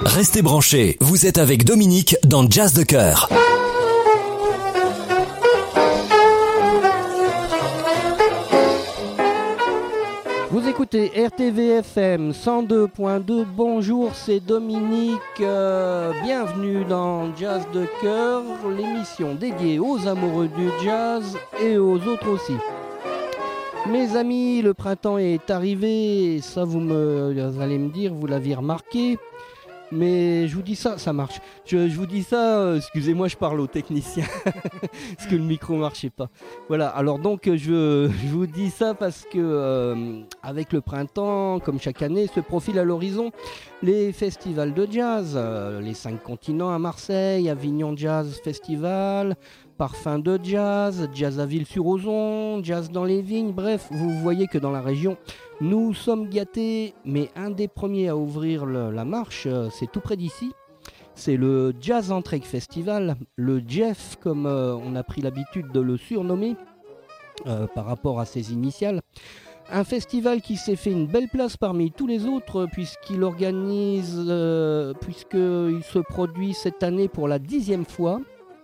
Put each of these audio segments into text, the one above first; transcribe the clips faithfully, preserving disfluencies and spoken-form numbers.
Restez branchés, vous êtes avec Dominique dans Jazz de Cœur. Vous écoutez R T V F M cent deux point deux, bonjour, c'est Dominique, euh, bienvenue dans Jazz de Cœur, l'émission dédiée aux amoureux du jazz et aux autres aussi. Mes amis, le printemps est arrivé, ça vous, me, vous allez me dire, vous l'aviez remarqué, mais je vous dis ça, ça marche. Je, je vous dis ça, euh, excusez-moi, je parle aux techniciens, parce que le micro ne marchait pas. Voilà, alors donc je, je vous dis ça parce que euh, avec le printemps, comme chaque année, se profilent à l'horizon les festivals de jazz, euh, les cinq continents à Marseille, Avignon Jazz Festival, Parfum de Jazz, Jazz à Ville-sur-Ozon, Jazz dans les vignes, bref, vous voyez que dans la région, nous sommes gâtés, mais un des premiers à ouvrir le, la marche, euh, c'est tout près d'ici. C'est le Jazz Entregue Festival, le Jeff, comme euh, on a pris l'habitude de le surnommer, euh, par rapport à ses initiales. Un festival qui s'est fait une belle place parmi tous les autres, puisqu'il organise, euh, puisqu'il se produit cette année pour la dixième fois.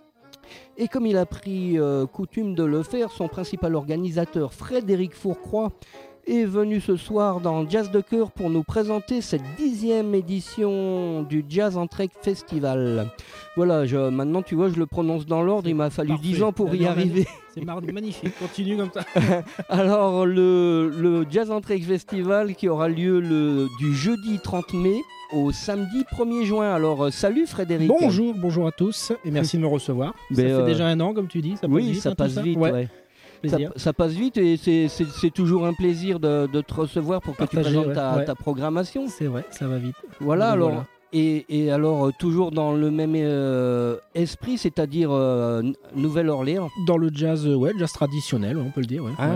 Et comme il a pris euh, coutume de le faire, son principal organisateur, Frédéric Fourcroy, est venu ce soir dans Jazz de Cœur pour nous présenter cette dixième édition du Jazz Entregue Festival. Voilà, je, maintenant tu vois, je le prononce dans l'ordre, il m'a fallu dix ans pour y arriver. C'est magnifique, continue comme ça. Alors, le, le Jazz Entregue Festival qui aura lieu le, du jeudi trente mai au samedi premier juin. Alors, euh, salut Frédéric. Bonjour, bonjour à tous et merci de me recevoir. Mais ça fait euh... déjà un an, comme tu dis. Ça passe oui, vite, ça hein, passe ça vite. ouais. Ouais. Ça, ça passe vite et c'est, c'est, c'est toujours un plaisir de, de te recevoir pour que Partager, tu présentes ouais, ta, ouais. ta programmation. C'est vrai, ça va vite. Voilà, Donc, alors, voilà. Et, et alors, euh, toujours dans le même euh, esprit, c'est-à-dire euh, Nouvelle-Orléans. Dans le jazz, euh, ouais, jazz traditionnel, on peut le dire. Ouais, hein ouais.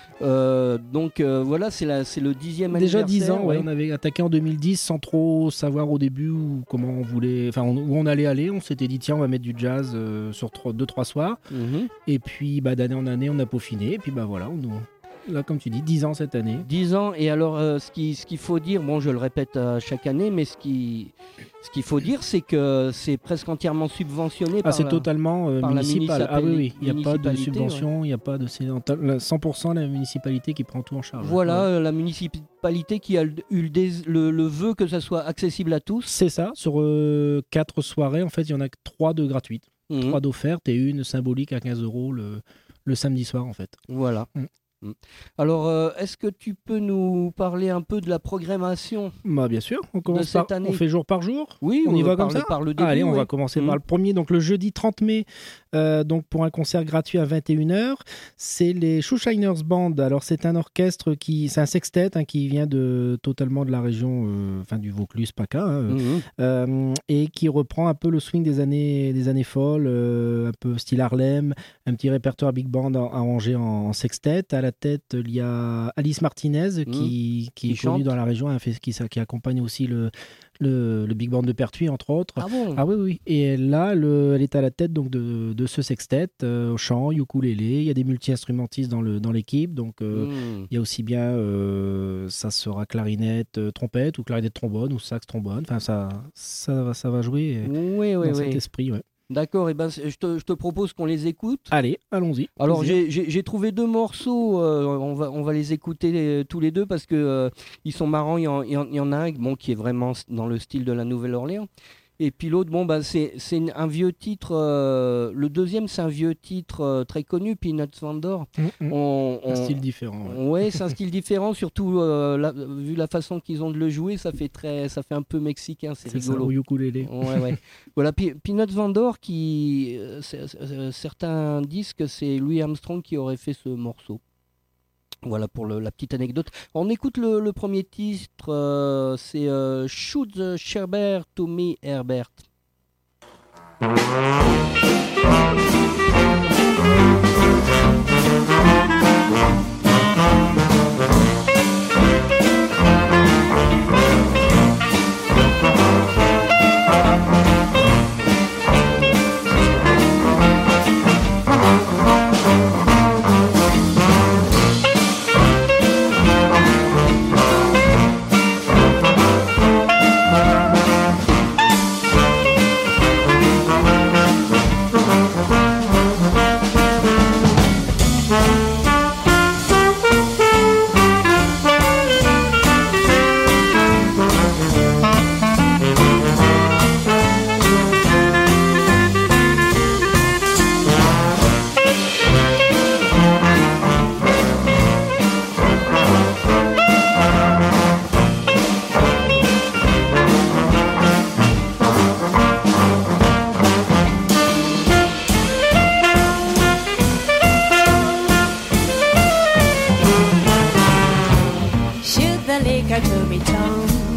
Euh, donc euh, voilà, c'est, la, c'est le dixième anniversaire. Déjà dix ans, ouais. ouais. On avait attaqué en deux mille dix sans trop savoir au début où, comment on voulait, enfin on, où on allait aller. On s'était dit tiens, on va mettre du jazz euh, sur deux trois soirs. Mm-hmm. Et puis bah, d'année en année, on a peaufiné. Et puis bah voilà, on, là comme tu dis, dix ans cette année. dix ans, et alors euh, ce, qui, ce qu'il faut dire, bon je le répète euh, chaque année, mais ce, qui, ce qu'il faut dire c'est que c'est presque entièrement subventionné ah, par c'est la, totalement euh, par municipal. La ah oui, oui, il n'y a pas de subvention, il ouais. n'y a pas de... C'est cent pour cent la municipalité qui prend tout en charge. Voilà, ouais. euh, la municipalité qui a eu le, dés, le, le vœu que ça soit accessible à tous. C'est ça, sur euh, quatre soirées, en fait, il y en a que trois de gratuites, mmh. trois d'offertes et une symbolique à quinze euros le, le samedi soir, en fait. Voilà. Mmh. Alors, euh, est-ce que tu peux nous parler un peu de la programmation bah, bien sûr, on commence cette par, année. On fait jour par jour. Oui, on y va comme le, ça. Par le début, ah, allez, on oui. va commencer mmh. par le premier. Donc le jeudi trente mai, euh, donc pour un concert gratuit à vingt et une heures, c'est les Shoeshiners Band. Alors c'est un orchestre qui, c'est un sextet hein, qui vient de totalement de la région, euh, enfin du Vaucluse, PACA, hein, mmh. euh, et qui reprend un peu le swing des années, des années folles, euh, un peu style Harlem, un petit répertoire big band arrangé en, en sextet. À la tête, il y a Alice Martinez qui, mmh. qui, qui est chante. connue dans la région, qui, qui accompagne aussi le, le, le big band de Pertuis entre autres. Ah bon? Ah oui oui. Et là, le, elle est à la tête donc de, de ce sextet, euh, au chant, ukulélé. Il y a des multi-instrumentistes dans, le, dans l'équipe, donc euh, mmh. il y a aussi bien euh, ça sera clarinette, euh, trompette ou clarinette trombone ou sax trombone. Enfin ça, ça, ça va jouer oui, dans oui, cet oui. esprit. Ouais. D'accord, et ben, je, te, je te propose qu'on les écoute. Allez, allons-y. Alors j'ai, j'ai, j'ai trouvé deux morceaux, euh, on, va, on va les écouter les, tous les deux parce qu'ils euh, sont marrants. Il y, en, il y en a un bon, qui est vraiment dans le style de la Nouvelle-Orléans. Et puis l'autre, bon, bah, c'est, c'est un vieux titre. Euh, le deuxième, c'est un vieux titre euh, très connu, Peanuts Vendor. Mmh, on, on, un style différent. Ouais, ouais c'est un style différent, surtout euh, la, vu la façon qu'ils ont de le jouer, ça fait, très, ça fait un peu mexicain, c'est, c'est rigolo. Ça, au ukulélé. Ouais, ouais. Voilà, P- Peanuts Vendor, qui, euh, c'est, c'est, certains disent que c'est Louis Armstrong qui aurait fait ce morceau. Voilà pour le, la petite anecdote. On écoute le, le premier titre, euh, c'est euh, Shoot the Sherbert to me, Herbert.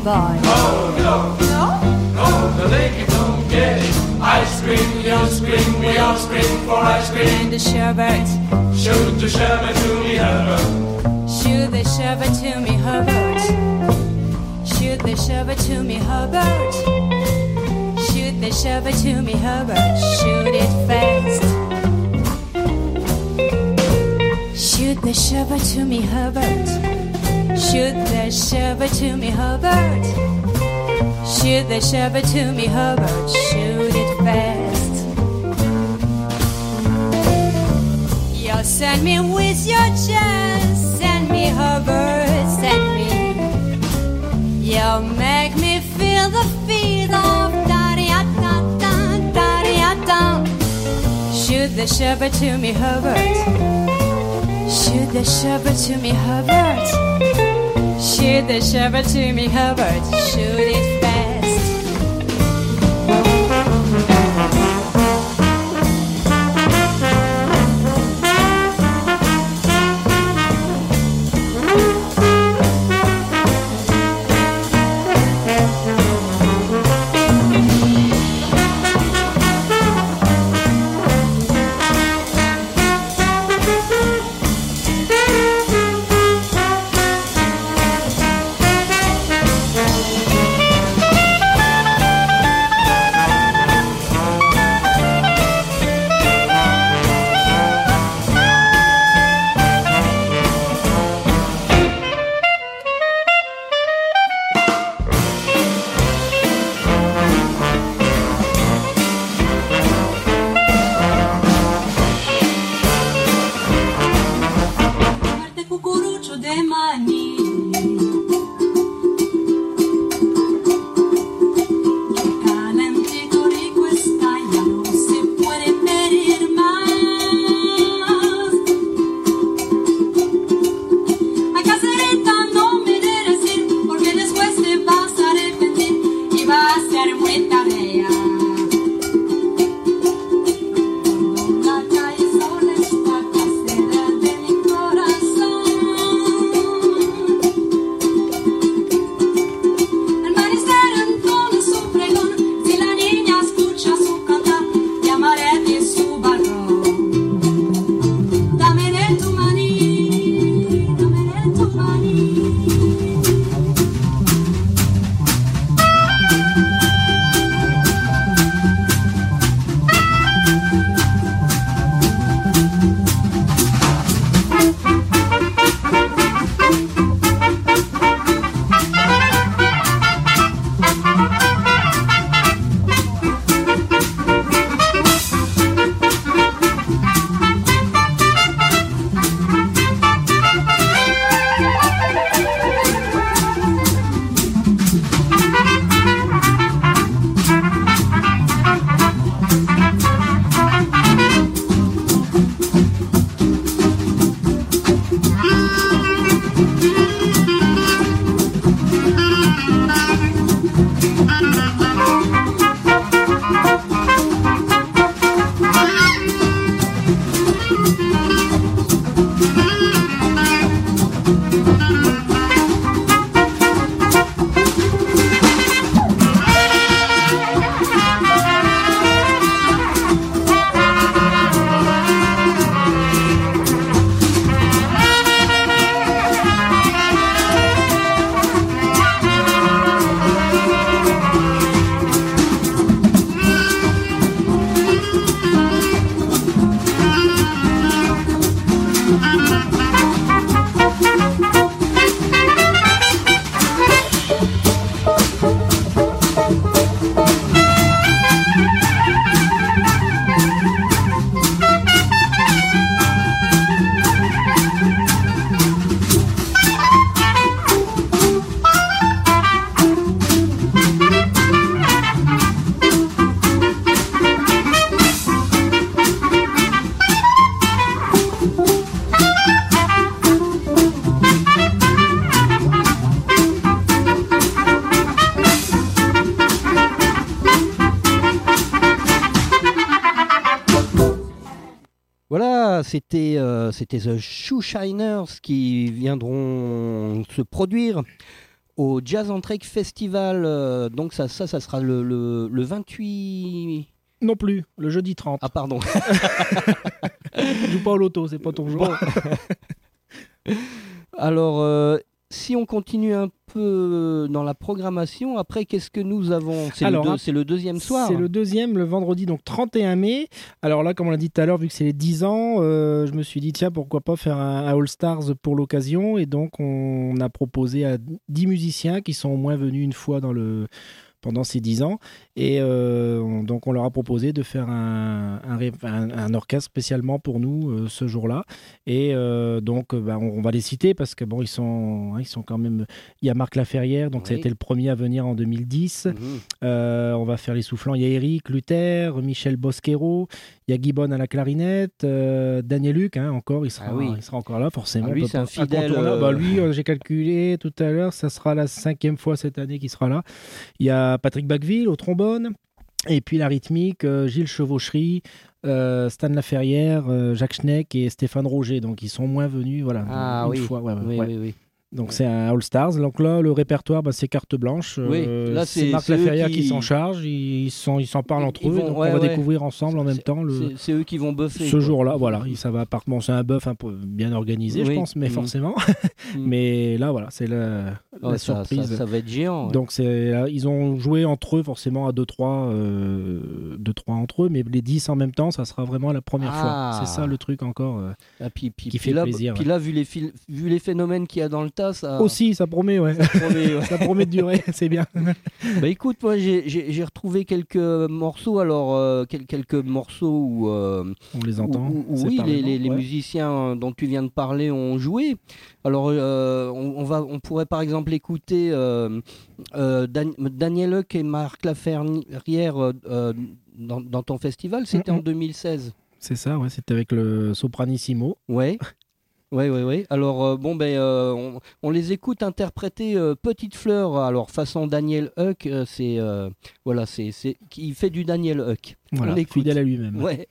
boy. Oh, no, No? no, the lady don't get ice cream. We all scream, we all scream for ice cream. And the sherbet. Shoot the sherbet to me, Herbert. Shoot the sherbet to me, Herbert. Shoot the sherbet to me, Herbert. Shoot the sherbet to me, Herbert. Shoot it fast. Shoot the sherbet to me, Herbert. Shoot the sherbet to me, Herbert. Shoot the sherbet to me, Herbert. Shoot it fast. You send me with your chest. Send me, Herbert. Send me. You make me feel the feet of da-da-da-da, da-da-da. Shoot the sherbet to me, Herbert. Shoot the sherbet to me, Herbert. Shoot the sherbet to me, Herbert. Shoot it fast. c'était, euh, c'était The Shoeshiners qui viendront se produire au Jazz en Trek Festival. Euh, donc ça, ça, ça sera le, le, le vingt-huit... Non plus, le jeudi trente. Ah pardon. Joue pas au loto, c'est pas ton jour. Bon. Alors, euh, si on continue un peu dans la programmation, après, qu'est-ce que nous avons ? C'est, Alors, le, deux, hein, c'est le deuxième soir. C'est le deuxième, le vendredi, donc trente et un mai. Alors là, comme on l'a dit tout à l'heure, vu que c'est les dix ans, euh, je me suis dit, tiens, pourquoi pas faire un, un All-Stars pour l'occasion. Et donc, on a proposé à dix musiciens qui sont au moins venus une fois dans le... pendant ces dix ans. Et euh, on, donc, on leur a proposé de faire un, un, un, un orchestre spécialement pour nous euh, ce jour-là. Et euh, donc, bah, on, on va les citer parce que bon, ils sont, hein, ils sont quand même... Il y a Marc Laferrière, donc oui. Ça a été le premier à venir en deux mille dix. Mmh. Euh, on va faire les soufflants. Il y a Eric Luther, Michel Bosquero, il y a Gibbon à la clarinette, euh, Daniel Luc, hein, encore, il sera, ah oui. il sera encore là, forcément. Ah, lui, c'est un fidèle. Euh... Bah, lui, euh, j'ai calculé tout à l'heure, ça sera la cinquième fois cette année qu'il sera là. Il y a Patrick Bacqueville au trombone, et puis la rythmique, euh, Gilles Chevauchery, euh, Stan Laferrière, euh, Jacques Schneck et Stéphane Roger. Donc ils sont moins venus, voilà, ah, une oui. fois. Ouais, oui, ouais. oui, oui. Donc c'est un All-Stars. Donc là, le répertoire, bah, c'est carte blanche. Oui, euh, là, c'est, c'est Marc Laferrière qui... qui s'en charge. Ils, sont, ils s'en parlent entre ils eux. vont, donc ouais, on va ouais. découvrir ensemble en même c'est, temps. Le... C'est, c'est eux qui vont buffer. Ce quoi. jour-là, voilà. Ça va par... bon, c'est un buff un peu bien organisé, oui. je pense, mais mmh. forcément. mmh. Mais là, voilà, c'est la, oh, la ça, surprise. Ça, ça va être géant. Ouais. Donc c'est, ils ont joué entre eux forcément à deux trois euh, entre eux, mais les dix en même temps, ça sera vraiment la première ah. fois. C'est ça le truc encore euh, ah, puis, puis, qui puis fait là, plaisir. Puis ouais. là, vu les, fil... vu les phénomènes qu'il y a dans le tas, ça... Aussi, ça promet, ouais. Ça promet, ouais. Ça promet de durer, c'est bien. Bah écoute, moi j'ai, j'ai, j'ai retrouvé quelques morceaux, alors euh, quel, quelques morceaux où... Euh, on les entend. Où, où, oui, les, les, les ouais. musiciens dont tu viens de parler ont joué. Alors euh, on, on, va, on pourrait par exemple écouter euh, euh, Dan, Daniel Huck et Marc Laferrière euh, dans, dans ton festival, c'était mm-hmm. en deux mille seize. C'est ça, ouais, c'était avec le Sopranissimo. Ouais. Oui, oui, oui. Alors, euh, bon, ben, euh, on, on les écoute interpréter euh, Petite Fleur, alors façon Daniel Huck, euh, c'est, euh, voilà, c'est, c'est, il fait du Daniel Huck. Voilà, fidèle à lui-même. Ouais.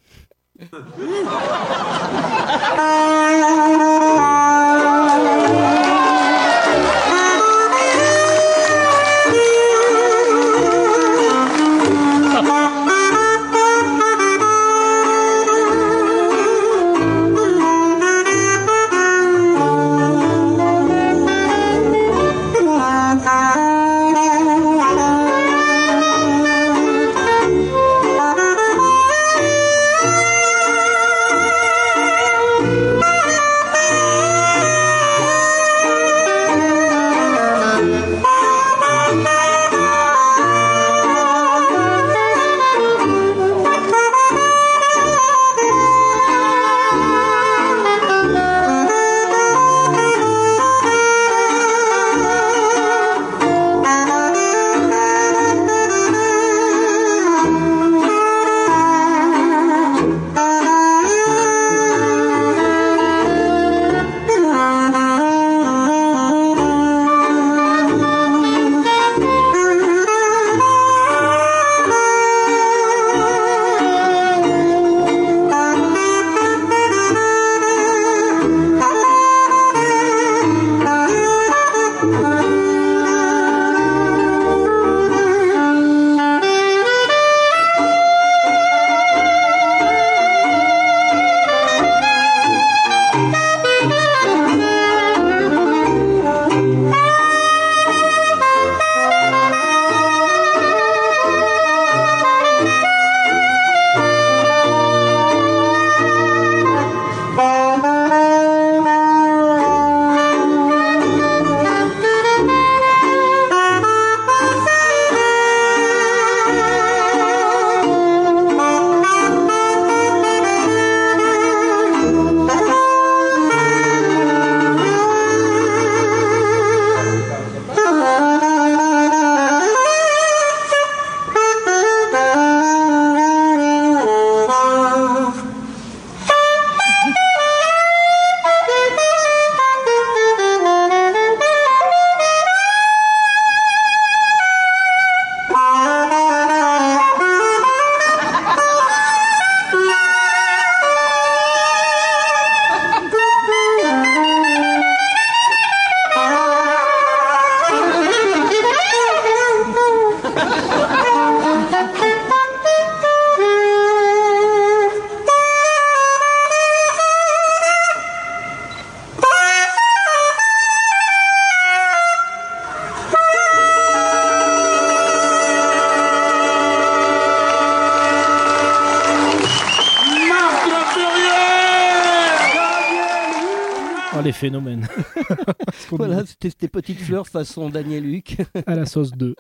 faire les phénomènes. Voilà, c'était tes petites fleurs façon Daniel Luc. À la sauce deux.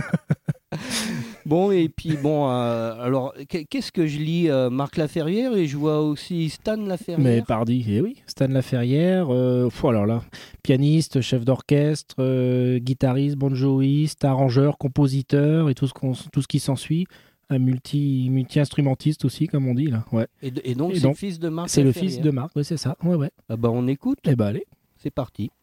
Bon, et puis bon, euh, alors qu'est-ce que je lis euh, Marc Laferrière et je vois aussi Stan Laferrière. Mais pardi, eh oui, Stan Laferrière, euh, pff, alors là, pianiste, chef d'orchestre, euh, guitariste, banjoïste, arrangeur, compositeur et tout ce, qu'on, tout ce qui s'ensuit. Un multi, multi-instrumentiste aussi, comme on dit là. Ouais. Et, et donc, et c'est donc, le fils de Marc C'est Laferrière. le fils de Marc, ouais, c'est ça. Ouais, ouais. Ah bah, on écoute. Eh ben allez. C'est parti.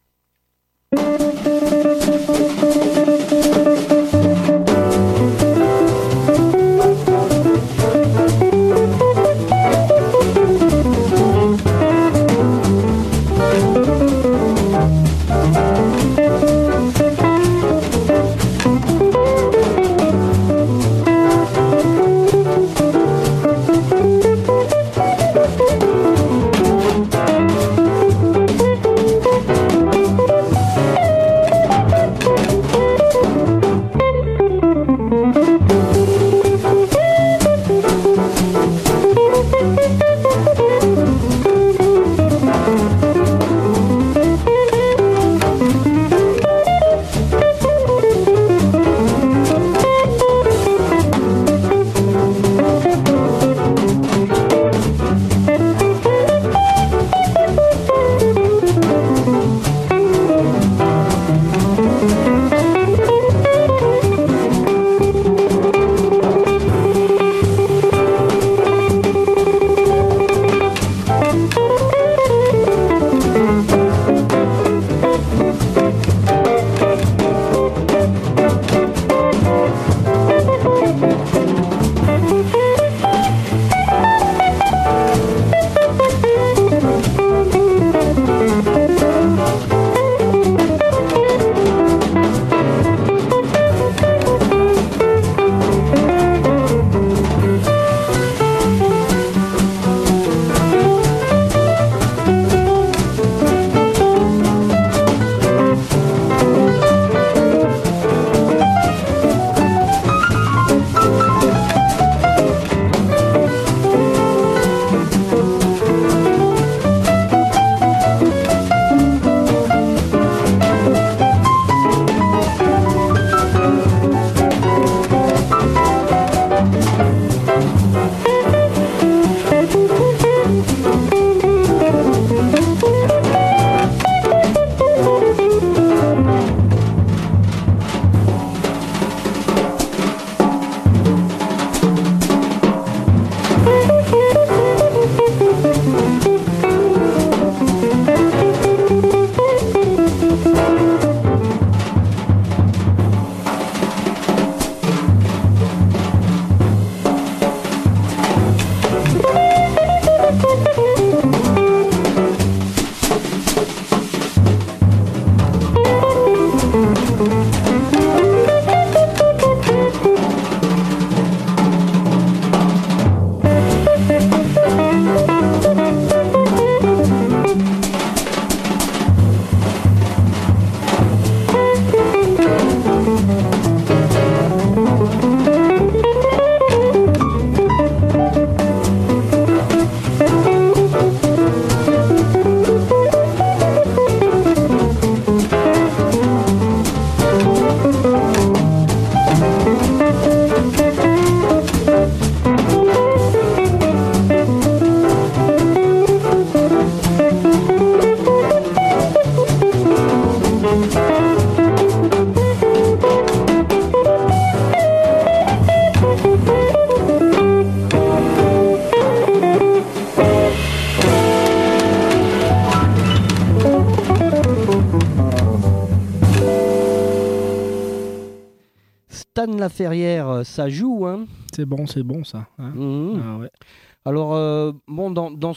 Stan Laferrière, ça joue, hein. C'est bon, c'est bon ça. Hein. Mmh. Ah ouais. Alors, euh, bon, dans, dans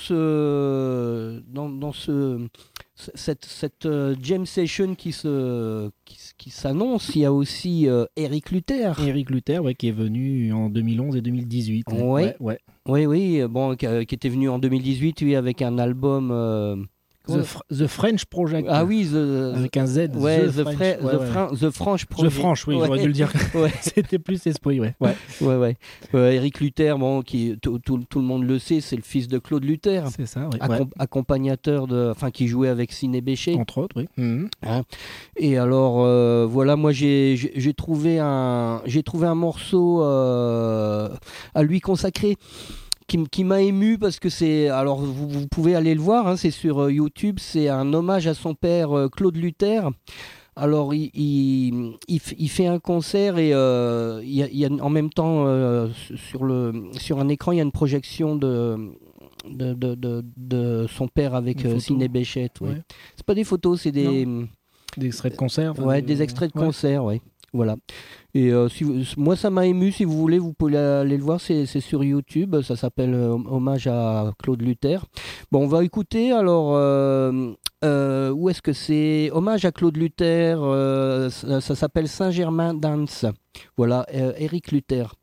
ce, dans, dans ce, cette, cette uh, jam session qui, se, qui, qui s'annonce, il y a aussi euh, Eric Luther. Eric Luther, ouais, qui est venu en deux mille onze et deux mille dix-huit. Ouais. Ouais, ouais. Oui, oui, bon, qui, qui était venu en deux mille dix-huit, oui, avec un album euh, The, Fr- The French Project. Ah oui, the, avec un Z. Ouais, The, The, French, Fra- ouais, the, ouais. Fra- the French Project. The French, oui, ouais. j'aurais dû le dire. Ouais. C'était plus esprit, ouais. ouais. Ouais, ouais. Euh, Éric Luther, bon, qui tout, tout, tout le monde le sait, c'est le fils de Claude Luther. C'est ça, oui. Accom- ouais. Accompagnateur de, enfin, qui jouait avec Ciné Béchet. Entre autres, oui. Mmh. Hein. Et alors, euh, voilà, moi j'ai, j'ai, j'ai trouvé un, j'ai trouvé un morceau euh, à lui consacré. Qui, m- qui m'a ému parce que c'est, alors vous, vous pouvez aller le voir, hein, c'est sur euh, YouTube, c'est un hommage à son père euh, Claude Luther. Alors il, il, il, f- il fait un concert et euh, il y a, il y a en même temps euh, sur, le, sur un écran il y a une projection de, de, de, de, de son père avec euh, Ciné Béchet. Ouais. Ouais. C'est pas des photos, c'est des, Des extraits de concert. ouais, des... des extraits de ouais. concert, ouais. Voilà. Et euh, si vous- moi, ça m'a ému. Si vous voulez, vous pouvez aller le voir. C'est, c'est sur YouTube. Ça s'appelle euh, Hommage à Claude Luther. Bon, on va écouter. Alors, euh, euh, où est-ce que c'est? Hommage à Claude Luther. euh, ça, ça s'appelle Saint-Germain Dance. Voilà, euh, Éric Luther.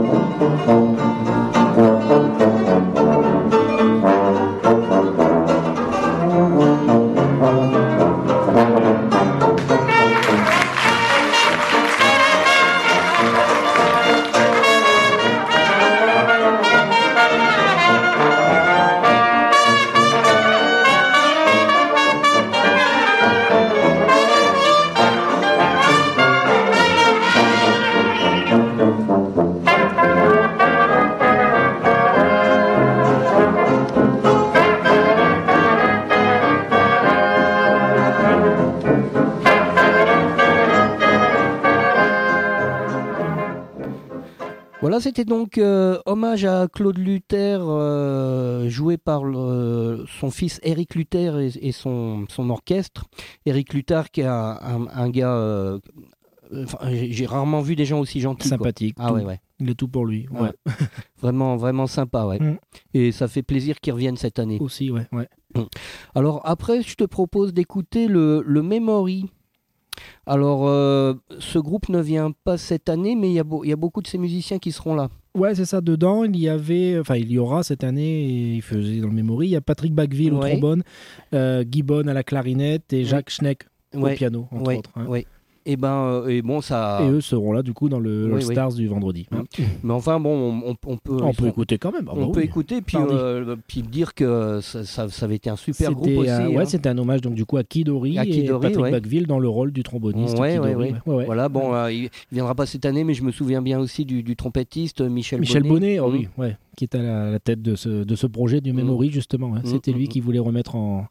Voilà, c'était donc euh, hommage à Claude Luther, euh, joué par le, son fils Eric Luther et, et son, son orchestre. Eric Luther, qui est un, un, un gars... Euh, enfin, j'ai, j'ai rarement vu des gens aussi gentils. Sympathique. Quoi. Ah ouais, ouais. Il est tout pour lui. Ouais. Ouais. vraiment, vraiment sympa, ouais. Mm. Et ça fait plaisir qu'il revienne cette année. Aussi, ouais. ouais. Mm. Alors après, je te propose d'écouter le, le Memory. Alors, euh, ce groupe ne vient pas cette année, mais il y a, beau, il y a beaucoup de ces musiciens qui seront là. Ouais, c'est ça. Dedans, il y avait, enfin, il y aura cette année, et il faisait dans le Memory, il y a Patrick Bacqueville ouais. au trombone, euh, Guy Bonne à la clarinette et Jacques ouais. Schneck ouais. au piano, entre ouais. autres. Hein. Ouais. Et ben, euh, et bon, ça. Et eux seront là du coup dans le oui, All Stars oui. du vendredi. Hein. Mais enfin, bon, on, on, on peut. On peut sont... écouter quand même. Ah, on bah peut oui. écouter, puis, euh, puis dire que ça, ça, ça avait été un super c'était, groupe aussi. Euh, ouais, hein. c'était un hommage donc du coup à Kidori à Kidori, et Patrick ouais. Bacqueville dans le rôle du tromboniste. Ouais, Kidori, ouais, ouais. Ouais, ouais. Voilà, bon, euh, il, il viendra pas cette année, mais je me souviens bien aussi du, du trompettiste Michel, Michel Bonnet. Bonnet, oh, mmh. oui, ouais, qui est à la, la tête de ce, de ce projet du Memory mmh. justement. Hein. Mmh. C'était mmh. lui qui voulait remettre en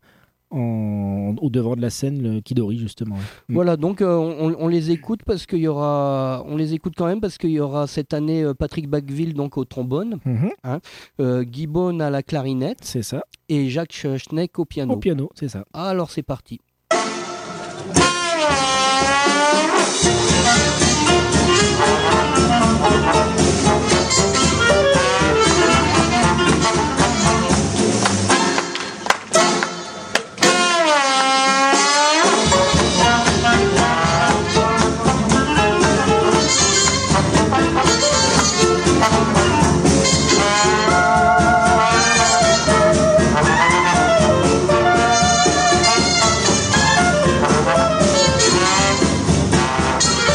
En, au devant de la scène le Kidori justement. Ouais. Voilà, donc euh, on, on les écoute parce qu'il y aura, on les écoute quand même parce qu'il y aura cette année euh, Patrick Bacqueville donc au trombone, mm-hmm. hein, euh, Guy Bonne à la clarinette, c'est ça, et Jacques Schneck au piano. Au piano, c'est ça. Ah, alors c'est parti. Thank you.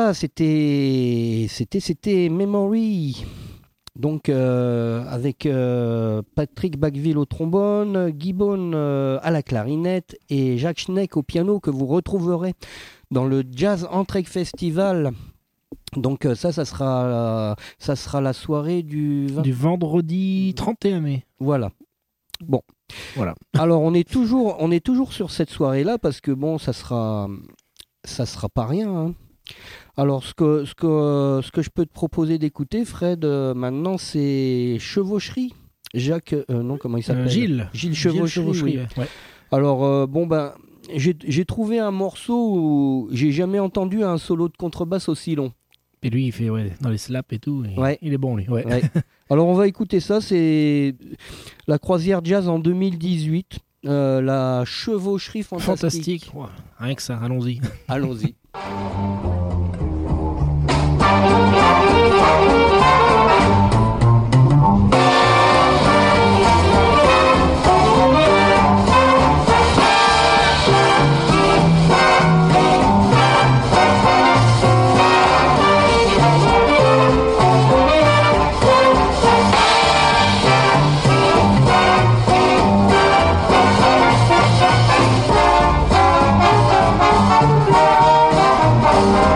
voilà, c'était, c'était, c'était Memory. Donc euh, avec euh, Patrick Bacqueville au trombone, Gibbon euh, à la clarinette et Jacques Schneck au piano que vous retrouverez dans le Jazz Entrec Festival. Donc euh, ça, ça sera, euh, ça sera la soirée du... vingt... Du vendredi trente et un mai. Voilà. Bon. Voilà. Alors on est toujours, on est toujours sur cette soirée-là parce que bon, ça sera, ça sera pas rien. Hein. Alors, ce que, ce, que, ce que je peux te proposer d'écouter, Fred, euh, maintenant, c'est Chevaucherie. Jacques, euh, non, comment il s'appelle ? Euh, Gilles. Gilles Chevaucherie. Gilles Chevaucherie, oui. ouais. Alors, euh, bon, ben, j'ai, j'ai trouvé un morceau où j'ai jamais entendu un solo de contrebasse aussi long. Et lui, il fait ouais, dans les slaps et tout. Et Ouais. Il est bon, lui. Ouais. Ouais. Alors, on va écouter ça. C'est la croisière jazz en deux mille dix-huit. Euh, la Chevaucherie fantastique. Fantastique. Ouais, rien que ça, allons-y. Allons-y. Thank you.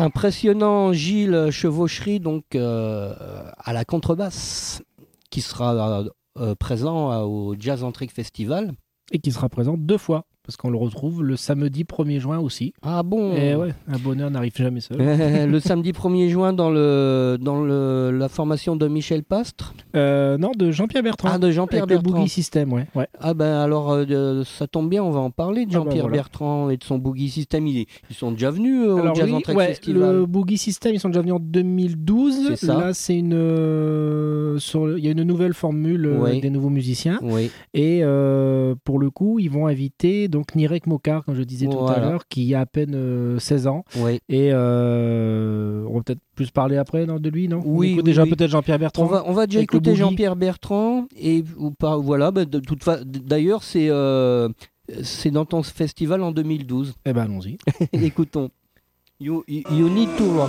impressionnant Gilles Chevaucherie, donc euh, à la contrebasse, qui sera euh, présent euh, au Jazz en Trek Festival. Et qui sera présent deux fois, parce qu'on le retrouve le samedi premier juin aussi. Ah bon? Et ouais, un bonheur n'arrive jamais seul. Le samedi premier juin dans, le, dans le, la formation de Michel Pastre. Euh, non, de Jean-Pierre Bertrand. Ah, de Jean-Pierre avec Bertrand. le Boogie System, ouais. ouais. Ah ben alors, euh, ça tombe bien, on va en parler de Jean-Pierre ah ben voilà. Bertrand et de son Boogie System. Ils, ils sont déjà venus euh, Alors, au Jazz oui, en Trek ouais, Festival. le Boogie System, ils sont déjà venus en deux mille douze. C'est ça. Là, c'est une, euh, sur, il y a une nouvelle formule euh, Oui. avec des nouveaux musiciens. Oui. Et euh, pour le coup, ils vont inviter donc Nirek Mokar, comme je disais tout Voilà. à l'heure, qui a à peine euh, seize ans. Oui. Et euh, on va peut-être plus parler après non, de lui, non? Oui, On écoute oui, déjà oui. peut-être Jean-Pierre Bertrand. On va, on va déjà avec le écouter Boogie. Jean-Pierre Bertrand et ou pas, voilà. Bah, de toute fa... D'ailleurs, c'est euh, c'est dans ton festival en deux mille douze. Eh ben, allons-y. Écoutons. You, you, you need to rock.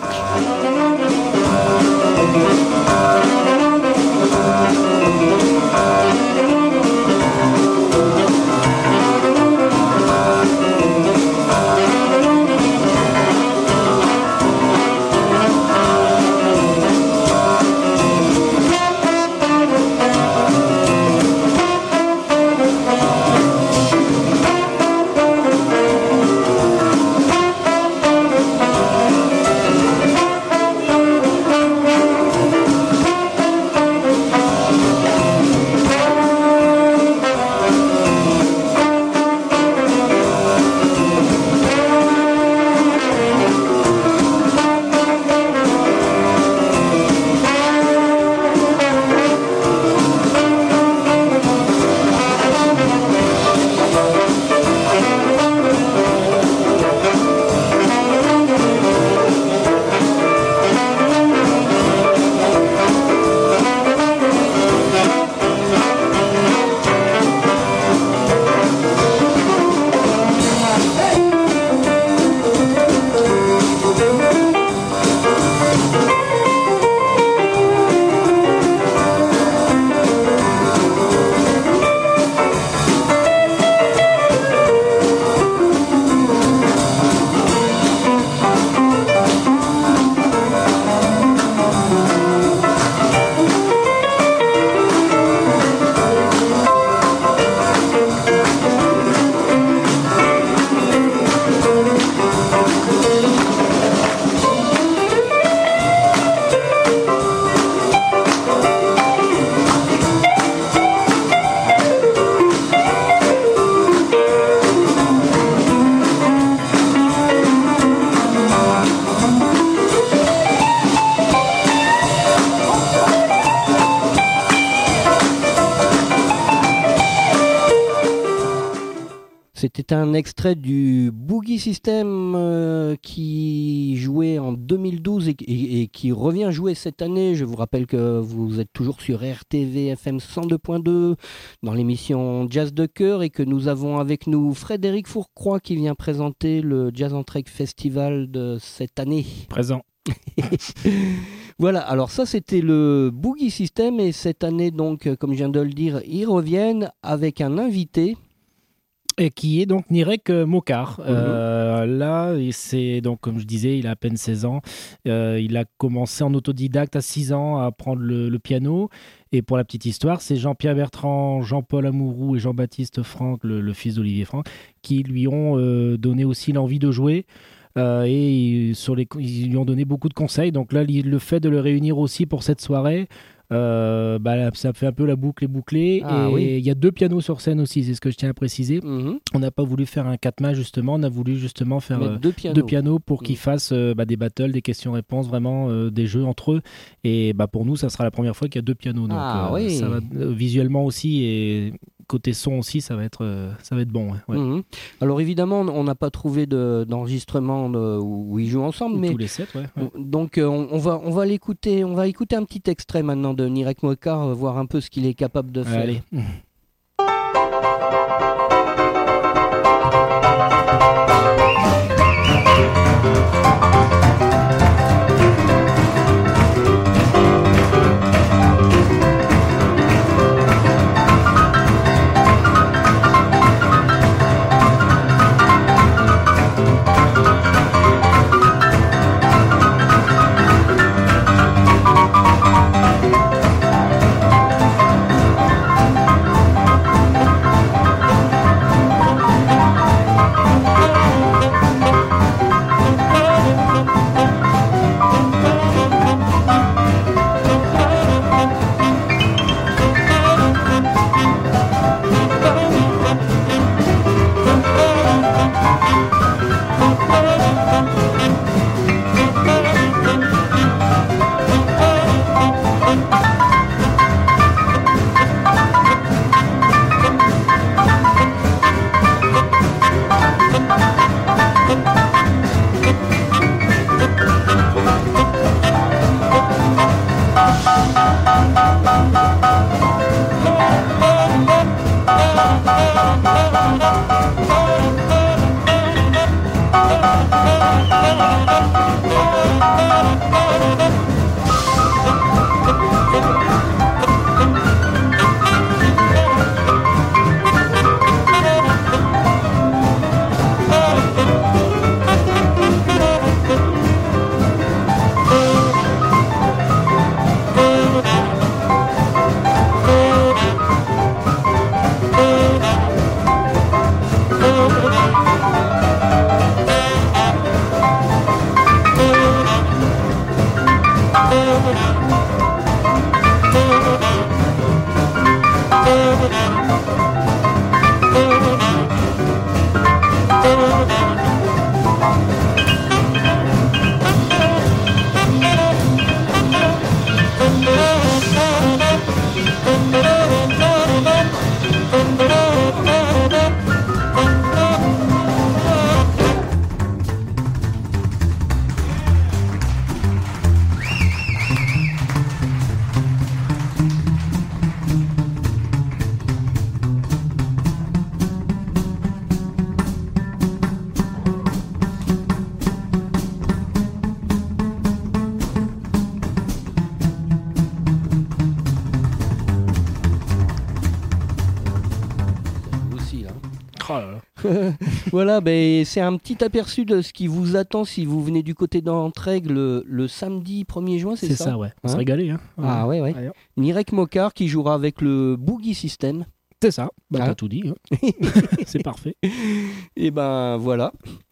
C'était un extrait du Boogie System euh, qui jouait en deux mille douze et, et, et qui revient jouer cette année. Je vous rappelle que vous êtes toujours sur R T V F M cent deux point deux dans l'émission Jazz de Cœur et que nous avons avec nous Frédéric Fourcroy qui vient présenter le Jazz en Trek Festival de cette année. Présent. Voilà, alors ça c'était le Boogie System et cette année donc, comme je viens de le dire, ils reviennent avec un invité. Et qui est donc Nirek Mokar. Mmh. Euh, là, et c'est donc, comme je disais, il a à peine seize ans. Euh, il a commencé en autodidacte à six ans à apprendre le, le piano. Et pour la petite histoire, c'est Jean-Pierre Bertrand, Jean-Paul Amouroux et Jean-Baptiste Franck, le, le fils d'Olivier Franck, qui lui ont euh, donné aussi l'envie de jouer. Euh, et sur les, ils lui ont donné beaucoup de conseils. Donc là, le fait de le réunir aussi pour cette soirée, Euh, bah, ça fait un peu la boucle est bouclée. Ah, et il oui. y a deux pianos sur scène aussi, c'est ce que je tiens à préciser. Mmh. On n'a pas voulu faire un quatre mains justement, on a voulu justement faire Mettre euh, deux pianos. deux pianos pour Mmh. qu'ils fassent euh, bah, des battles, des questions-réponses, vraiment euh, des jeux entre eux. Et bah, pour nous, ça sera la première fois qu'il y a deux pianos. Donc, Ah, euh, oui. ça va, euh, visuellement aussi et côté son aussi, ça va être, euh, ça va être bon. Ouais, ouais. Mmh. Alors évidemment, on n'a pas trouvé de, d'enregistrement de, où ils jouent ensemble, mais Tous les sept, ouais. ouais. donc euh, on, on va on va l'écouter, on va écouter un petit extrait maintenant de Nirek Mokar, euh, voir un peu ce qu'il est capable de faire. Allez. Thank Voilà, ben, c'est un petit aperçu de ce qui vous attend si vous venez du côté d'Entraigue le, le samedi premier juin, c'est ça? C'est ça, ouais. On hein s'est régalé. Hein. Ah ouais, ouais. Allez. Nirek Mokar qui jouera avec le Boogie System. C'est ça, bah, Ah. t'as tout dit. Hein. C'est parfait. Et ben voilà.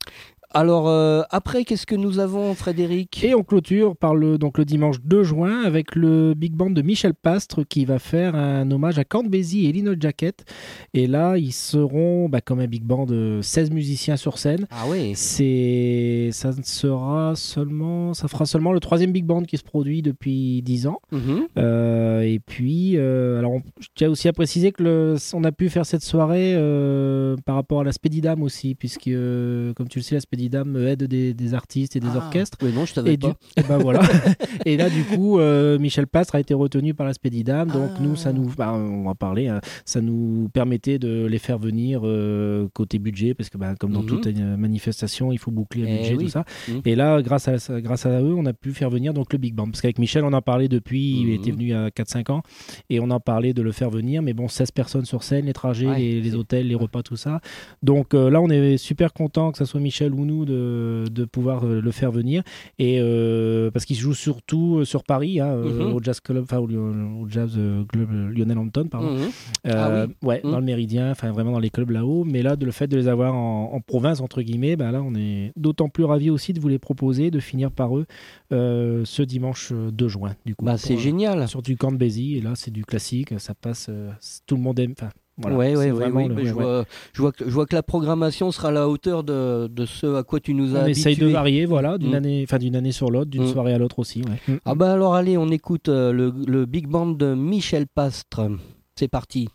Alors euh, après, qu'est-ce que nous avons, Frédéric? Et on clôture par le, donc, le dimanche deux juin avec le big band de Michel Pastre qui va faire un hommage à Count Basie et Lino Jacket. Et là, ils seront bah, comme un big band de seize musiciens sur scène. Ah ouais. C'est, ça sera seulement, ça fera seulement le troisième big band qui se produit depuis dix ans. Mhm. Euh, et puis, euh, alors, on, je tiens aussi à préciser que le, on a pu faire cette soirée euh, par rapport à la Spedidam aussi, puisque, euh, comme tu le sais, la Spedidam aide des, des artistes et des Ah. orchestres. Oui, non, je savais Et, pas. du, et ben voilà. Et là, du coup, euh, Michel Pastre a été retenu par la Spedidam. Donc, Ah. nous, ça nous, bah, on va parler, hein, ça nous permettait de les faire venir euh, côté budget, parce que bah, comme dans Mhm. toute une manifestation, il faut boucler le Eh budget, oui. tout ça. Mhm. Et là, grâce à, grâce à eux, on a pu faire venir donc le Big Band. Parce qu'avec Michel, on en parlait depuis, il Mhm. était venu il y a quatre cinq ans, et on en parlait de le faire venir. Mais bon, seize personnes sur scène, les trajets, Ouais, les, les c'est- hôtels, les repas, tout ça. Donc euh, là, on est super content que ce soit Michel ou nous de, de pouvoir euh, le faire venir. Et euh, parce qu'il se joue surtout euh, sur Paris, hein, euh, Mhm. au Jazz Club, enfin au, au Jazz euh, Club euh, Lionel Hampton, pardon. Mhm. Euh, Ah Ouais, Mhm. dans le Méridien, enfin vraiment dans les clubs là-haut. Mais là, de, le fait de les avoir en, en province, entre guillemets, ben là, on est d'autant plus ravis aussi de vous les proposer, de finir par eux euh, ce dimanche euh, deux juin. Du coup, Bah, Pour, c'est euh, génial. Sur du Count Basie, et là, c'est du classique, ça passe, euh, tout le monde aime. Enfin, voilà, ouais, c'est ouais, ouais, vraiment ouais, le- mais ouais, je, ouais. vois, je, vois que, je vois que la programmation sera à la hauteur de, de ce à quoi tu nous as On habitués. essaye de varier, voilà, d'une Mm. année, enfin d'une année sur l'autre, d'une Mm. soirée à l'autre aussi. Ouais. Mm. Ah bah alors allez, on écoute euh, le, le big band de Michel Pastre. C'est parti.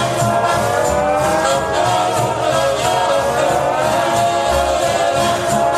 Thank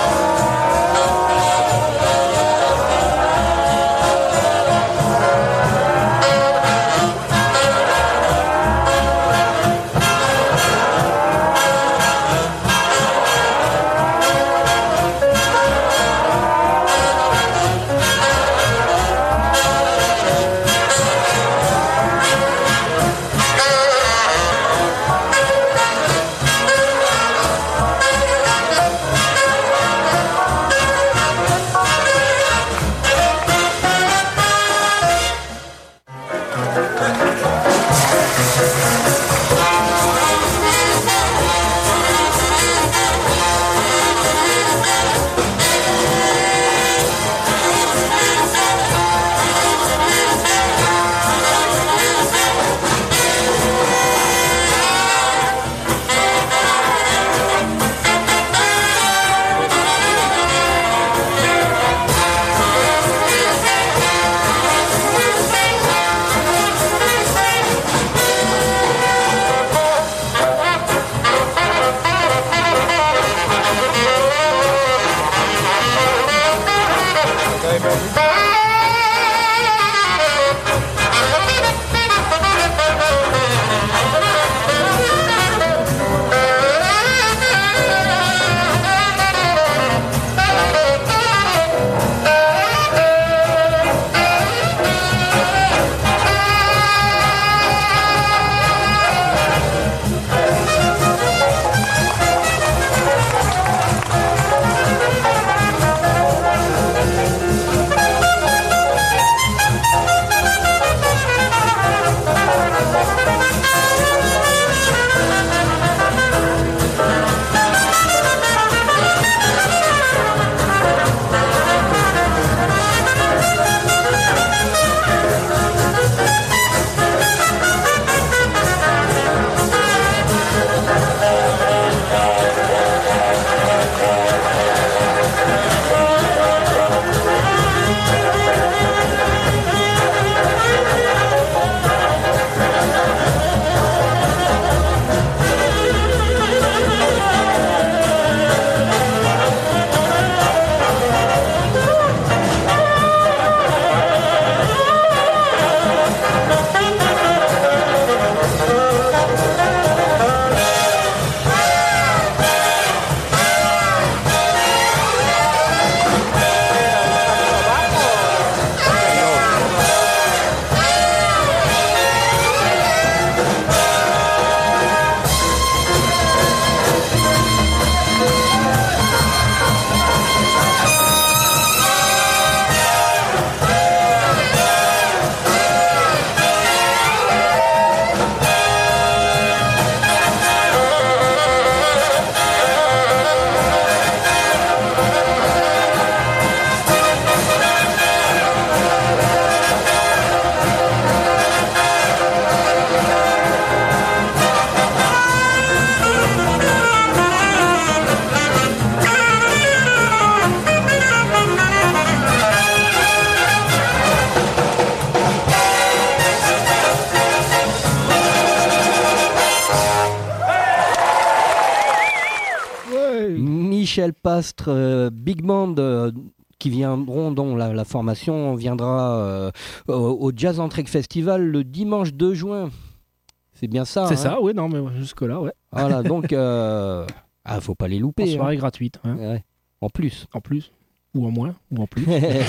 Michel Pastre, euh, Big Band, euh, qui viendront, dont la, la formation viendra euh, au, au Jazz en Trek Festival le dimanche deux juin. C'est bien ça. C'est hein ça, oui, non, mais jusque-là, ouais. Voilà, donc, euh... ah, faut pas les louper. En soirée hein. gratuite. Hein. Ouais. En plus. En plus. Ou en moins, ou en plus.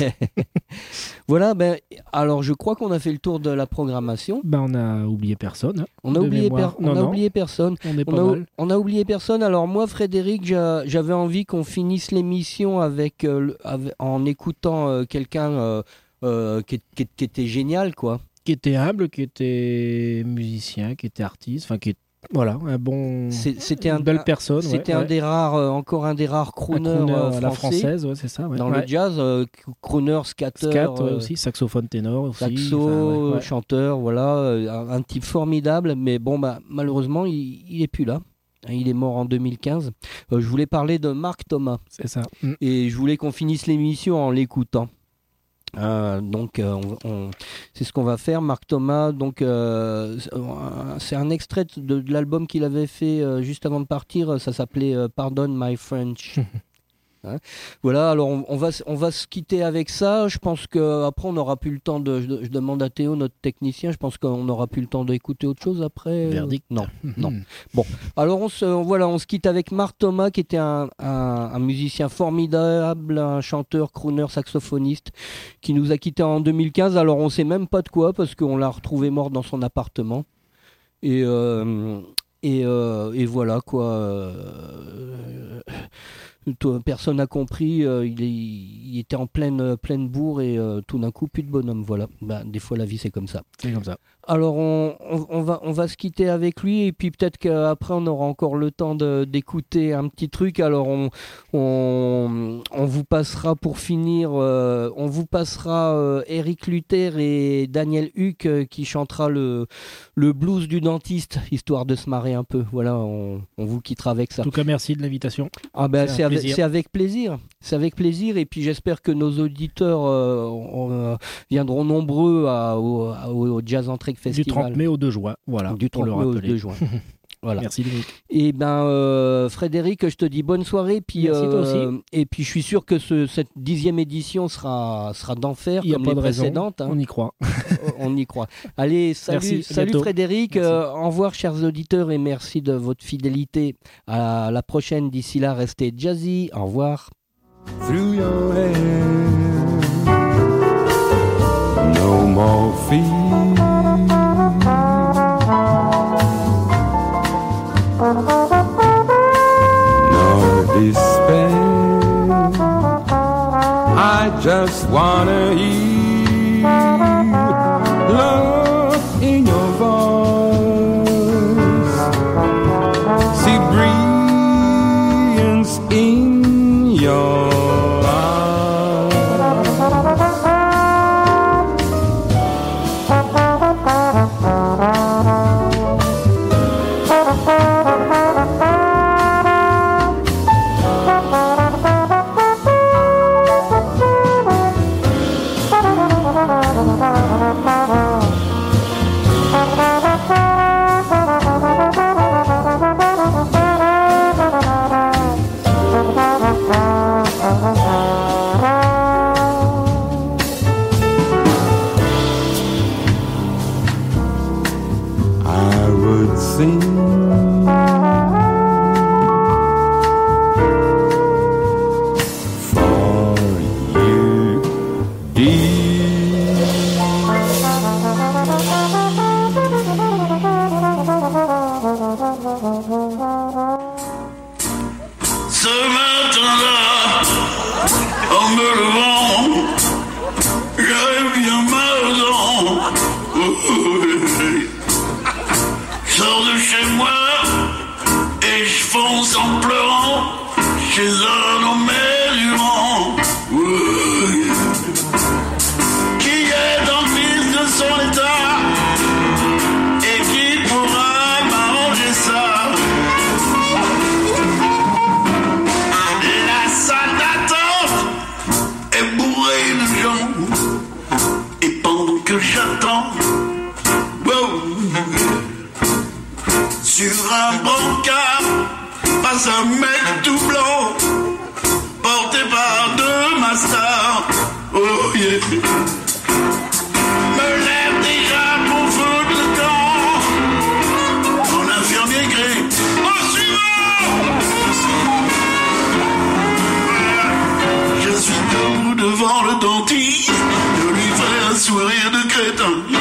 Voilà, ben, alors je crois qu'on a fait le tour de la programmation. Ben, on a oublié personne. Hein, on a, oublié, per- on non, a non. oublié personne. On est pas On a, mal. on a oublié personne. Alors moi, Frédéric, j'a- j'avais envie qu'on finisse l'émission avec, euh, le- avec- en écoutant euh, quelqu'un euh, euh, qui, qui- qui était génial, quoi. Qui était humble, qui était musicien, qui était artiste, enfin qui est voilà, un bon, C'est- C'était un, une belle personne. c'était ouais, un ouais. des rares, euh, encore un des rares Un crooners, crooner euh, à la français. française, ouais, c'est ça. Ouais. Dans Ouais. le jazz, euh, crooner, scatter, Scat ouais, euh, aussi, saxophone ténor aussi. saxo, enfin, ouais, ouais. chanteur, voilà, euh, un, un type formidable, mais bon, bah, malheureusement, il, il est plus là. Il est mort en deux mille quinze. Euh, je voulais parler de Marc Thomas C'est ça. Mm. et je voulais qu'on finisse l'émission en l'écoutant. Euh, donc, euh, on, on- c'est ce qu'on va faire. Marc Thomas, donc, euh, c'est un extrait de, de l'album qu'il avait fait euh, juste avant de partir. Ça s'appelait euh, Pardon My French. Hein, voilà, alors on, on, va, s- on va se quitter avec ça. Je pense qu'après, on n'aura plus le temps de. Je, je demande à Théo, notre technicien, je pense qu'on n'aura plus le temps d'écouter autre chose après. Verdict. Non, non. Mm. Alors on se, voilà, on se quitte avec Marc Thomas, qui était un, un- un musicien formidable, un chanteur, crooner, saxophoniste, qui nous a quittés en deux mille quinze. Alors on sait même pas de quoi, parce qu'on l'a retrouvé mort dans son appartement. Et, euh, et, euh, et voilà quoi. euh, toi, personne n'a compris. euh, il, est- il était en pleine, pleine bourre et euh, tout d'un coup, plus de bonhomme. Voilà. Ben, des fois, la vie, c'est comme ça. C'est comme ça. Alors on, on- on va, on va se quitter avec lui et puis peut-être qu'après on aura encore le temps de- d'écouter un petit truc. Alors on, on, on vous passera pour finir, euh, on vous passera euh, Eric Luther et Daniel Huck euh, qui chantera le, le blues du dentiste, histoire de se marrer un peu. Voilà, on, on vous quittera avec ça. En tout cas, merci de l'invitation. Ah ben, C'est un c'est avec, plaisir. c'est avec plaisir. C'est avec plaisir et puis j'espère que nos auditeurs euh, on, euh, viendront nombreux à- au, à- au Jazz en Trek Du Festival. trente mai au deux juin. Voilà. Du pour le trente mai au rappeler. deux juin. Voilà. Merci Dominique. Et ben euh, Frédéric, je te dis bonne soirée. Puis, Merci, toi euh, aussi. Et puis je suis sûr que ce- cette dixième édition sera, sera d'enfer Il n'y a comme pas les de raison. précédentes. hein. On y croit. On y croit. Allez, salut, Merci, à salut bientôt. Frédéric. Merci. Euh, au revoir chers auditeurs et merci de votre fidélité. À la prochaine. D'ici là, restez jazzy. Au revoir. Through your hair, no more fear. Nor despair. I just wanna hear love in your voice. See brilliance in your I would sing for you, dear. Ce matin-là, en me levant, j'avais bien mal aux dents. Je sors de chez moi et je fonce en pleurant chez un homme durant. Qui est un fils de son état et qui pourra m'arranger ça. La salle d'attente est bourrée de gens. Et pendant que j'attends, wow, sur un brancard passe un mec tout blanc. star. Oh yeah. Me lève déjà pour foutre le camp. Mon infirmier crie, au suivant. Je suis debout devant le dentiste. Je lui fais un sourire de crétin.